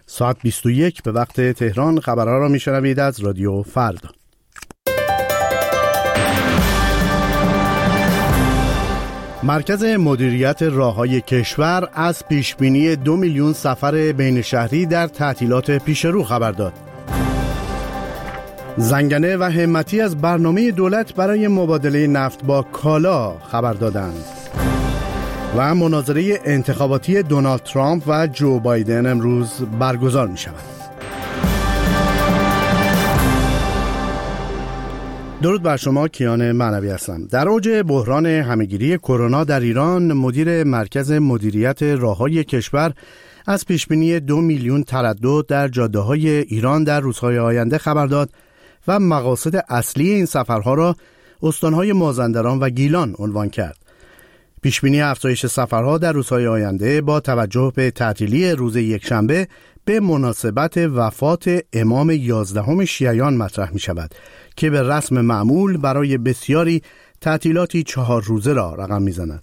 ساعت 21 به وقت تهران خبرها را میشنوید از رادیو فردا. مرکز مدیریت راههای کشور از پیشبینی 2 میلیون سفر بین شهری در تعطیلات پیشرو خبر داد. زنگنه و همتی از برنامه دولت برای مبادله نفت با کالا خبر دادند. و مناظره انتخاباتی دونالد ترامپ و جو بایدن امروز برگزار می شود. درود بر شما، کیان معنوی هستم. در اوج بحران همهگیری کرونا در ایران، مدیر مرکز مدیریت راههای کشور از پیشبینی 2 میلیون تردد در جاده‌های ایران در روزهای آینده خبر داد و مقاصد اصلی این سفرها را استانهای مازندران و گیلان عنوان کرد. پیشبینی افزایش سفرها در روزهای آینده با توجه به تعطیلی روز یکشنبه به مناسبت وفات امام 11 شیعیان مطرح می شود که به رسم معمول برای بسیاری تعطیلاتی 4 روزه را رقم می زند.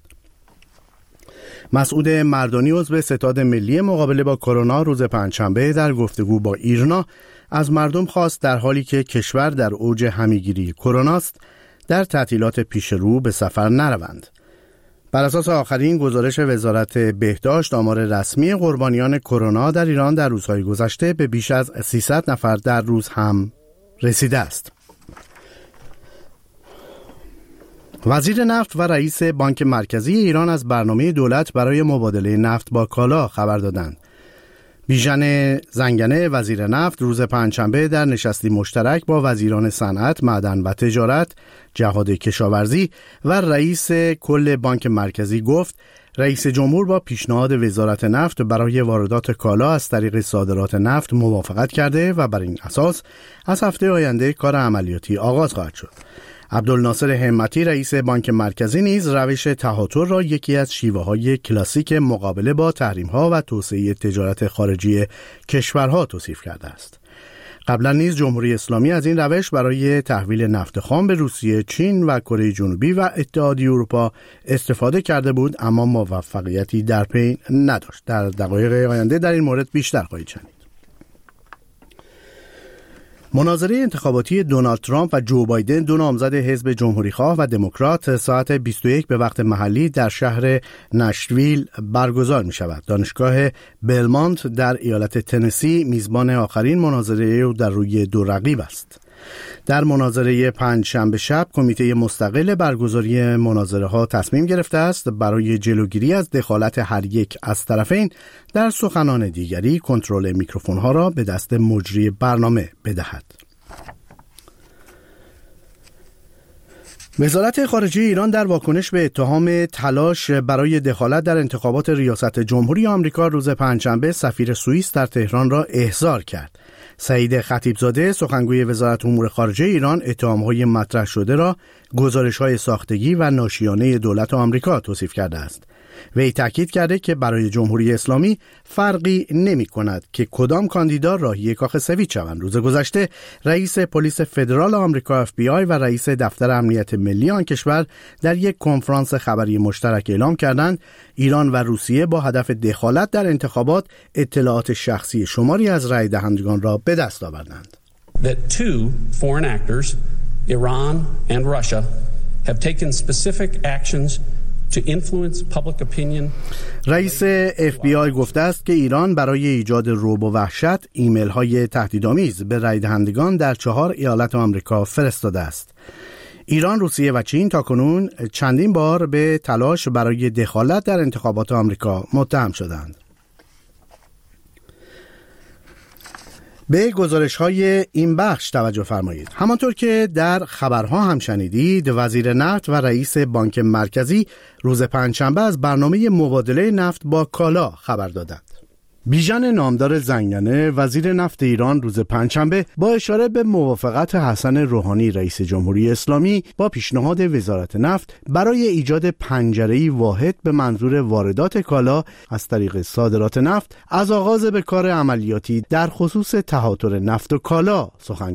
مسعود مردانی عضو ستاد ملی مقابله با کرونا روز پنجشنبه در گفتگو با ایرنا از مردم خواست در حالی که کشور در اوج همهگیری کرونا است در تعطیلات پیشرو به سفر نروند. بر اساس آخرین گزارش وزارت بهداشت، آمار رسمی قربانیان کرونا در ایران در روزهای گذشته به بیش از 300 نفر در روز هم رسیده است. وزیر نفت و رئیس بانک مرکزی ایران از برنامه دولت برای مبادله نفت با کالا خبر دادند. بیژن زنگنه وزیر نفت روز پنجشنبه در نشستی مشترک با وزیران صنعت، معدن و تجارت، جهاد کشاورزی و رئیس کل بانک مرکزی گفت رئیس جمهور با پیشنهاد وزارت نفت برای واردات کالا از طریق صادرات نفت موافقت کرده و بر این اساس از هفته آینده کار عملیاتی آغاز خواهد شد. عبدالناصر همتی رئیس بانک مرکزی نیز روش تهاتر را یکی از شیوه‌های کلاسیک مقابله با تحریم‌ها و توسعه تجارت خارجی کشورها توصیف کرده است. قبلا نیز جمهوری اسلامی از این روش برای تحویل نفت خام به روسیه، چین و کره جنوبی و اتحادیه اروپا استفاده کرده بود، اما موفقیتی در پی نداشت. در دقایق آینده در این مورد بیشتر خواهید شنید. مناظره انتخاباتی دونالد ترامپ و جو بایدن، دو نامزد حزب جمهوری‌خواه و دموکرات، ساعت 21 به وقت محلی در شهر نشویل برگزار می شود. دانشگاه بلمانت در ایالت تنسی میزبان آخرین مناظره در روی دو رقیب است. در مناظره پنجشنبه شب کمیته مستقل برگزاری مناظره ها تصمیم گرفته است برای جلوگیری از دخالت هر یک از طرفین در سخنان دیگری کنترل میکروفون ها را به دست مجری برنامه بدهد. وزارت خارجه ایران در واکنش به اتهام تلاش برای دخالت در انتخابات ریاست جمهوری آمریکا روز پنجشنبه سفیر سوئیس در تهران را احضار کرد. سعید خطیبزاده سخنگوی وزارت امور خارجه ایران اتهام‌های مطرح شده را گزارش‌های ساختگی و ناشیانه دولت آمریکا توصیف کرده است. وی تاکید کرده که برای جمهوری اسلامی فرقی نمی‌کند که کدام کاندیدا راهی کاخ سفید شوند. روز گذشته رئیس پلیس فدرال آمریکا FBI و رئیس دفتر امنیت ملی آن کشور در یک کنفرانس خبری مشترک اعلام کردند ایران و روسیه با هدف دخالت در انتخابات اطلاعات شخصی شماری از رای دهندگان را به دست آوردند. That two foreign actors, Iran and Russia, have taken specific actions to influence public opinion. رئیس FBI گفته است که ایران برای ایجاد رعب و وحشت ایمیل های تهدیدآمیز به رای دهندگان در 4 ایالت آمریکا فرستاده است. ایران، روسیه و چین تاکنون چندین بار به تلاش برای دخالت در انتخابات آمریکا متهم شدند. به گزارش‌های این بخش توجه فرمایید. همانطور که در خبرها هم شنیدید، وزیر نفت و رئیس بانک مرکزی روز پنجشنبه از برنامه مبادله نفت با کالا خبر دادند. بیژن نامدار زنگنه وزیر نفت ایران روز پنجشنبه با اشاره به موافقت حسن روحانی رئیس جمهوری اسلامی با پیشنهاد وزارت نفت برای ایجاد پنجره‌ای واحد به منظور واردات کالا از طریق صادرات نفت از آغاز به کار عملیاتی در خصوص تهاتر نفت و کالا سخن گفت.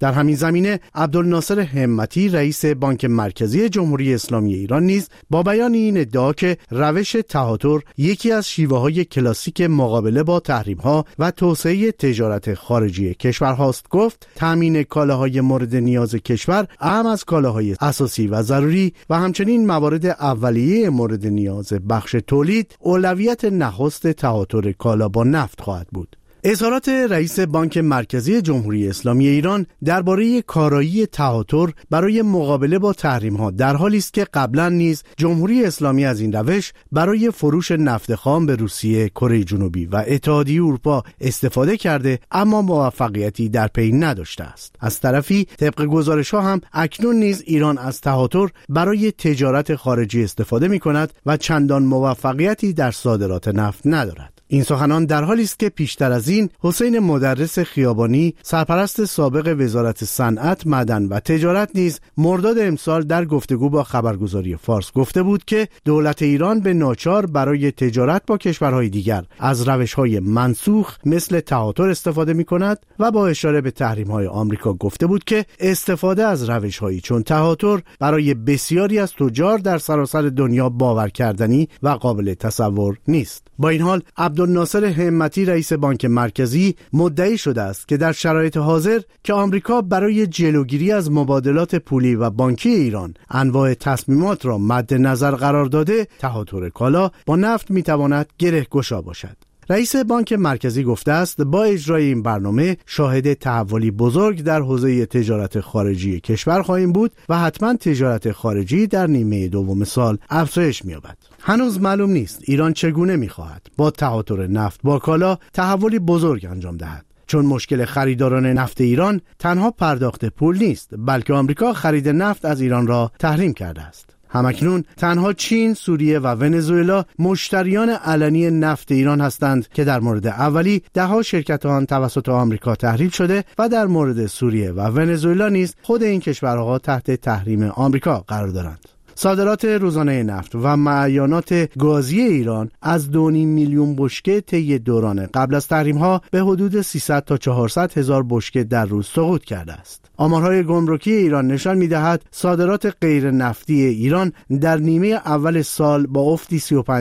در همین زمینه عبدالناصر همتی رئیس بانک مرکزی جمهوری اسلامی ایران نیز با بیان این ادعا که روش تهاتر یکی از شیوه‌های کلاسیک مقابله با تحریم‌ها و توسعه تجارت خارجی کشورهاست گفت تامین کالاهای مورد نیاز کشور اهم از کالاهای اساسی و ضروری و همچنین موارد اولیه مورد نیاز بخش تولید اولویت نخست تهاتر کالا با نفت خواهد بود. اظهارات رئیس بانک مرکزی جمهوری اسلامی ایران درباره کارایی تهاتر برای مقابله با تحریم‌ها در حالی است که قبلا نیز جمهوری اسلامی از این روش برای فروش نفت خام به روسیه، کره جنوبی و اتحادیه اروپا استفاده کرده اما موفقیتی در پی نداشته است. از طرفی طبق گزارش‌ها هم اکنون نیز ایران از تهاتر برای تجارت خارجی استفاده می‌کند و چندان موفقیتی در صادرات نفت ندارد. این سخنان در حالی است که پیشتر از این حسین مدرس خیابانی سرپرست سابق وزارت صنعت، معدن و تجارت نیز مرداد امسال در گفتگو با خبرگزاری فارس گفته بود که دولت ایران به ناچار برای تجارت با کشورهای دیگر از روش‌های منسوخ مثل تهاتر استفاده می‌کند و با اشاره به تحریم‌های آمریکا گفته بود که استفاده از روش‌هایی چون تهاتر برای بسیاری از تجار در سراسر دنیا باور کردنی و قابل تصور نیست. با این حال عبدالناصر همتی رئیس بانک مرکزی مدعی شده است که در شرایط حاضر که آمریکا برای جلوگیری از مبادلات پولی و بانکی ایران انواع تصمیمات را مد نظر قرار داده، تهاتر کالا با نفت میتواند گره‌گشا باشد. رئیس بانک مرکزی گفته است با اجرای این برنامه شاهد تحولی بزرگ در حوزه تجارت خارجی کشور خواهیم بود و حتما تجارت خارجی در نیمه دوم سال افزایش می‌یابد. هنوز معلوم نیست ایران چگونه می‌خواهد با تهاتر نفت با کالا تحولی بزرگ انجام دهد، چون مشکل خریداران نفت ایران تنها پرداخت پول نیست، بلکه آمریکا خرید نفت از ایران را تحریم کرده است. همکنون تنها چین، سوریه و ونزوئلا مشتریان علنی نفت ایران هستند که در مورد اولی ده‌ها شرکت آن توسط آمریکا تحریم شده و در مورد سوریه و ونزوئلا نیز خود این کشورها تحت تحریم آمریکا قرار دارند. صادرات روزانه نفت و معاینات گازی ایران از 2.5 میلیون بشکه طی دوران قبل از تحریم‌ها به حدود 300 تا 400 هزار بشکه در روز سقوط کرده است. آمارهای گمرکی ایران نشان می‌دهد صادرات غیر نفتی ایران در نیمه اول سال با افتی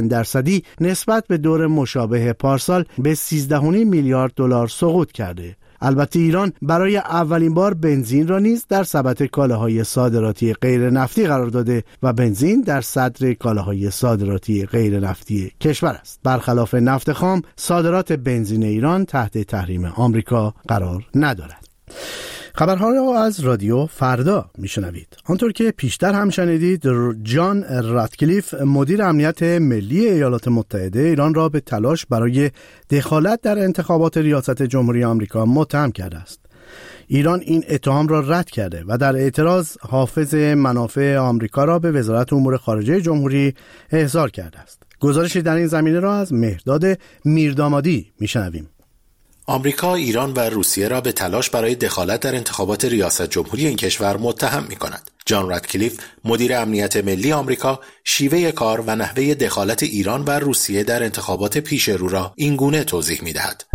35% نسبت به دور مشابه پارسال به 13.5 میلیارد دلار سقوط کرده. البته ایران برای اولین بار بنزین را نیز در سبد کالاهای صادراتی غیر نفتی قرار داده و بنزین در صدر کالاهای صادراتی غیر نفتی کشور است. برخلاف نفت خام، صادرات بنزین ایران تحت تحریم آمریکا قرار ندارد. خبرها را از رادیو فردا میشنوید. آنطور که پیشتر هم شنیدید، جان راتکلیف مدیر امنیت ملی ایالات متحده ایران را به تلاش برای دخالت در انتخابات ریاست جمهوری آمریکا متهم کرده است. ایران این اتهام را رد کرده و در اعتراض حافظ منافع آمریکا را به وزارت امور خارجه جمهوری احضار کرده است. گزارشی در این زمینه را از مهرداد میردامادی میشنویم. آمریکا، ایران و روسیه را به تلاش برای دخالت در انتخابات ریاست جمهوری این کشور متهم می‌کند. جان راتکلیف، مدیر امنیت ملی آمریکا، شیوه کار و نحوه دخالت ایران و روسیه در انتخابات پیش رو را این گونه توضیح می‌دهد.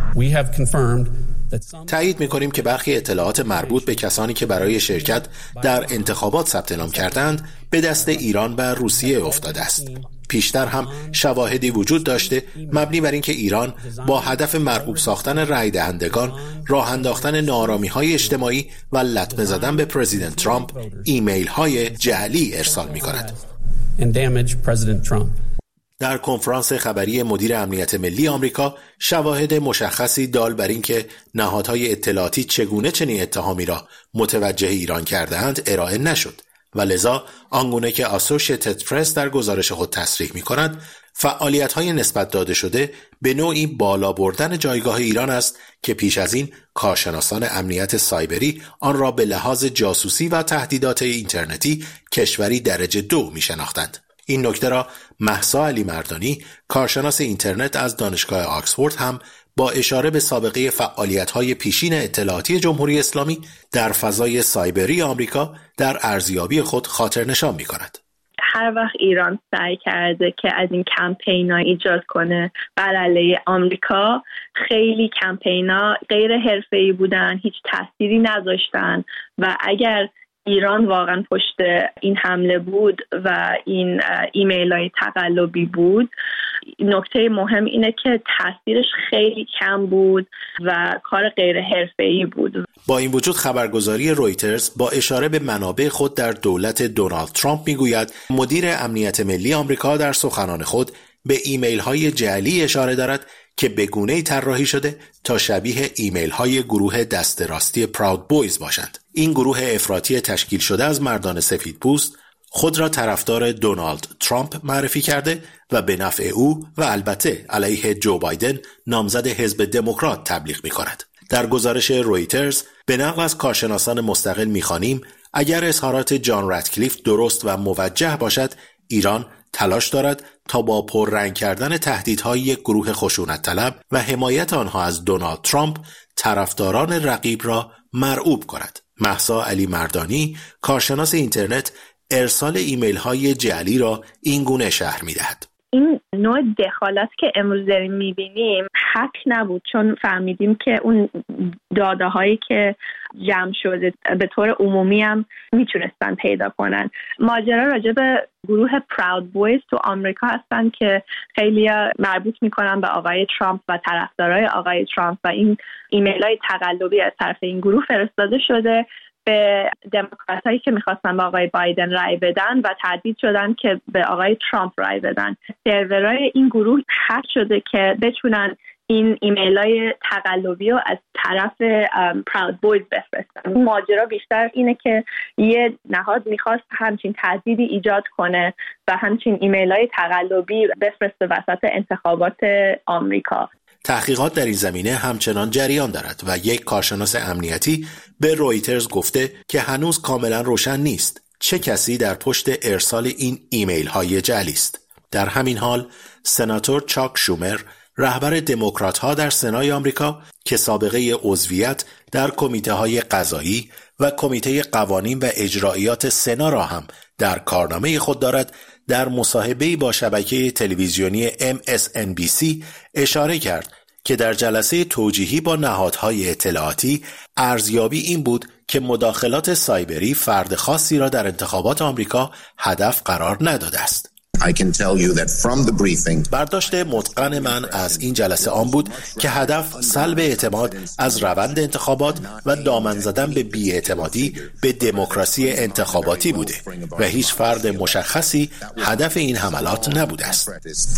تایید می‌کنیم که برخی اطلاعات مربوط به کسانی که برای شرکت در انتخابات ثبت نام کردند به دست ایران و روسیه افتاده است. پیشتر هم شواهدی وجود داشته مبنی بر اینکه ایران با هدف مرعوب ساختن رای دهندگان، راه انداختن ناآرامی‌های اجتماعی و لطمه زدن به پرزیدنت ترامپ ایمیل‌های جعلی ارسال می‌کند. در کنفرانس خبری مدیر امنیت ملی آمریکا شواهد مشخصی دال بر اینکه نهادهای اطلاعاتی چگونه چنین اتهامی را متوجه ایران کرده‌اند ارائه نشد و لذا آنگونه که آسوشیتد پرس در گزارش خود تصریح می‌کند، فعالیت‌های نسبت داده شده به نوعی بالا بردن جایگاه ایران است که پیش از این کارشناسان امنیت سایبری آن را به لحاظ جاسوسی و تهدیدات اینترنتی کشوری درجه 2 می‌شناختند. این نکته را مهسا علی مردانی، کارشناس اینترنت از دانشگاه آکسفورد، هم با اشاره به سابقه فعالیت‌های پیشین اطلاعاتی جمهوری اسلامی در فضای سایبری آمریکا در ارزیابی خود خاطر نشان می‌کند. هر وقت ایران سعی کرده که از این کمپینا ایجاد کنه بر علیه آمریکا، خیلی کمپینا غیر حرفه‌ای بودن، هیچ تأثیری نذاشتن و اگر ایران واقعا پشت این حمله بود و این ایمیل‌های تقلبی بود، نکته مهم اینه که تاثیرش خیلی کم بود و کار غیر حرفه‌ای بود. با این وجود خبرگزاری رویترز با اشاره به منابع خود در دولت دونالد ترامپ میگوید مدیر امنیت ملی آمریکا در سخنان خود به ایمیل‌های جعلی اشاره دارد که به گونه‌ای طراحی شده تا شبیه ایمیل‌های گروه دست راستی پراود بویز باشند. این گروه افراطی تشکیل شده از مردان سفیدپوست خود را طرفدار دونالد ترامپ معرفی کرده و به نفع او و البته علیه جو بایدن نامزد حزب دموکرات تبلیغ می‌کند. در گزارش رویترز به نقل از کارشناسان مستقل می‌خوانیم اگر اظهارات جان رتکلیف درست و موجه باشد، ایران تلاش دارد تا با پررنگ کردن تهدیدهای یک گروه خشونت طلب و حمایت آنها از دونالد ترامپ طرفداران رقیب را مرعوب کند. مهسا علی مردانی، کارشناس اینترنت، ارسال ایمیل های جعلی را این گونه شرح می‌دهد. این نوع دخالت که امروز داریم می‌بینیم حق نبود، چون فهمیدیم که اون داده‌هایی که جمع شده به طور عمومی هم میتونستن پیدا کنن. ماجرا راجع به گروه پراود بویز تو آمریکا هستن که خیلی مربوط میکنن به آقای ترامپ و طرفدارای آقای ترامپ و این ایمیل‌های تقلبی از طرف این گروه فرستاده شده به دموکراتایی که میخواستن به آقای بایدن رای بدن و تهدید شدن که به آقای ترامپ رای بدن. سرورهای این گروه هک شده که بتونن این ایمیل‌های تقلبی رو از طرف پراود بویز بفرستن. ماجرا بیشتر اینه که یه نهاد میخواست همچین تهدیدی ایجاد کنه و همچین ایمیل‌های تقلبی بفرسته وسط انتخابات آمریکا. تحقیقات در این زمینه همچنان جریان دارد و یک کارشناس امنیتی به رویترز گفته که هنوز کاملا روشن نیست چه کسی در پشت ارسال این ایمیل های جعلی است. در همین حال سناتور چاک شومر، رهبر دموکرات ها در سنای آمریکا که سابقه عضویت در کمیته های قضایی و کمیته قوانین و اجرایات سنا را هم در کارنامه خود دارد، در مصاحبه‌ای با شبکه تلویزیونی MSNBC اشاره کرد که در جلسه توجیهی با نهادهای اطلاعاتی ارزیابی این بود که مداخلات سایبری فرد خاصی را در انتخابات آمریکا هدف قرار نداده است. برداشت متقن من از این جلسه آن بود که هدف سلب اعتماد از روند انتخابات و دامن زدن به بی‌اعتمادی به دموکراسی انتخاباتی بوده و هیچ فرد مشخصی هدف این حملات نبوده است.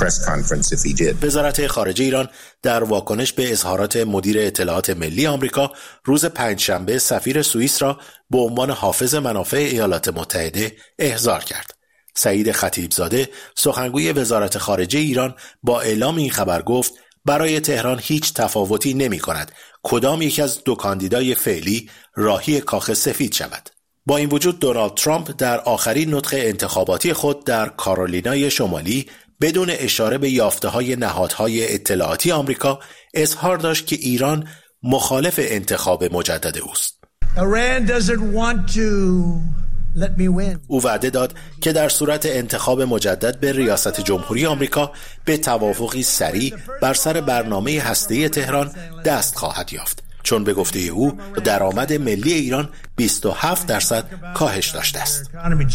وزارت خارجه ایران در واکنش به اظهارات مدیر اطلاعات ملی آمریکا روز پنجشنبه سفیر سوئیس را به عنوان حافظ منافع ایالات متحده احضار کرد. سعید خطیبزاده، سخنگوی وزارت خارجه ایران، با اعلام این خبر گفت برای تهران هیچ تفاوتی نمی کند کدام یک از دو کاندیدای فعلی راهی کاخ سفید شود. با این وجود دونالد ترامپ در آخرین نطق انتخاباتی خود در کارولینای شمالی بدون اشاره به یافته‌های نهادهای اطلاعاتی آمریکا اظهار داشت که ایران مخالف انتخاب مجدد اوست. او وعده داد که در صورت انتخاب مجدد به ریاست جمهوری آمریکا به توافقی سریع بر سر برنامه هسته‌ای تهران دست خواهد یافت، چون به گفته او درآمد ملی ایران 27% کاهش داشته است.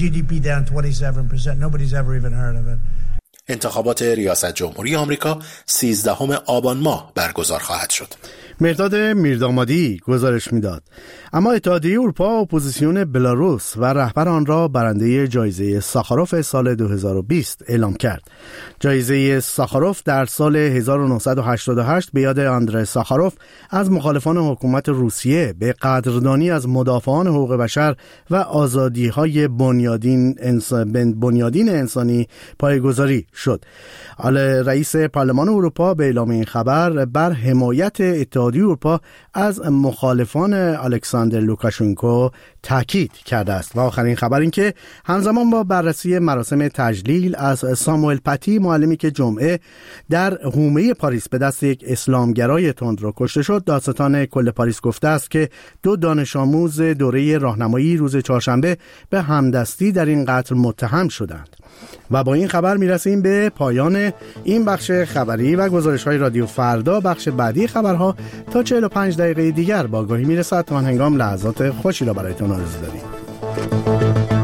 انتخابات ریاست جمهوری آمریکا 13 آبان ماه برگزار خواهد شد. مرداد میردامادی گزارش میداد. اما اتحادیه اروپا اپوزیسیون بلاروس و رهبر آن را برنده جایزه ساخاروف سال 2020 اعلام کرد. جایزه ساخاروف در سال 1988 به یاد آندری ساخاروف از مخالفان حکومت روسیه به قدردانی از مدافعان حقوق بشر و آزادی‌های بنیادین انسانی پایه‌گذاری شد. رئیس پارلمان اروپا به اعلام این خبر بر حمایت اتحادیه اتحادیه اروپا از مخالفان الکساندر لوکاشنکو تاکید کرده است. و آخرین خبر این که همزمان با بررسی مراسم تجلیل از ساموئل پتی، معلمی که جمعه در حومه پاریس به دست یک اسلامگرای تندرو کشته شد، دادستان کل پاریس گفته است که 2 دانش آموز دوره راهنمایی روز چهارشنبه به همدستی در این قتل متهم شدند. و با این خبر میرسیم به پایان این بخش خبری و گزارش‌های رادیو فردا. بخش بعدی خبرها تا 45 دقیقه دیگر با آگاهی میرسد. تا آن هنگام لحظات خوشی را برایتان آرزو داریم.